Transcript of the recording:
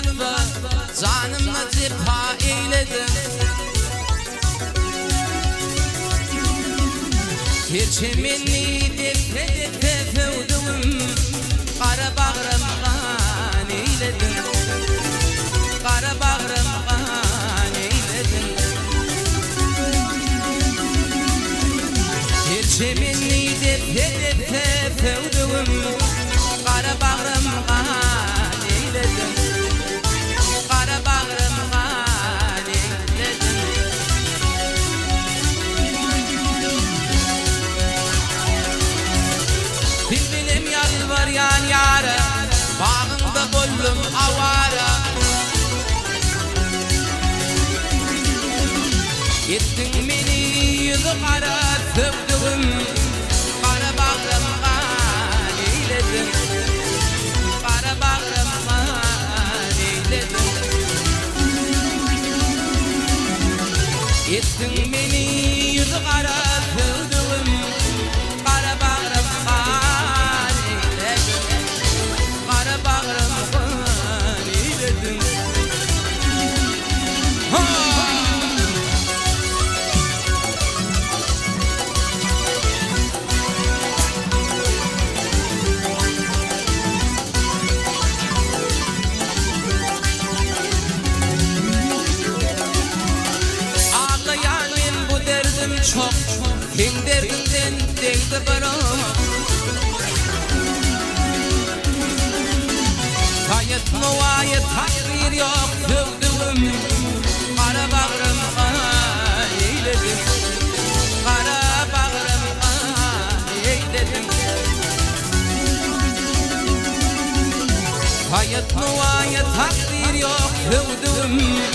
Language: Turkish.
hatfı canımla cepha eyledim. Perçemenli depe fevdum Kara bağrım kan eyledim. Kara bağrım kan eyledim. Perçemenli depe fevdum Kara bağrım kan eyledim. Kara bağrım kan eyledim. Bilbilim yalvar yan yara bağında bollum avara. Ettin beni yüzü kara tövdüm. Kara bağrım kan eyledim. Kara bağrım kan eyledim. Ettin beni yüzü kara tövdüm. Kara bağrım kan eyledim. Kara bağrım kan eyledim. Çok kim derdinden değdi bana. Kayıt muvayet takdir yok tövdüm. Kara bağrım kan eyledim. Kara bağrım kan eyledim. Kayıt muvayet takdir yok tövdüm.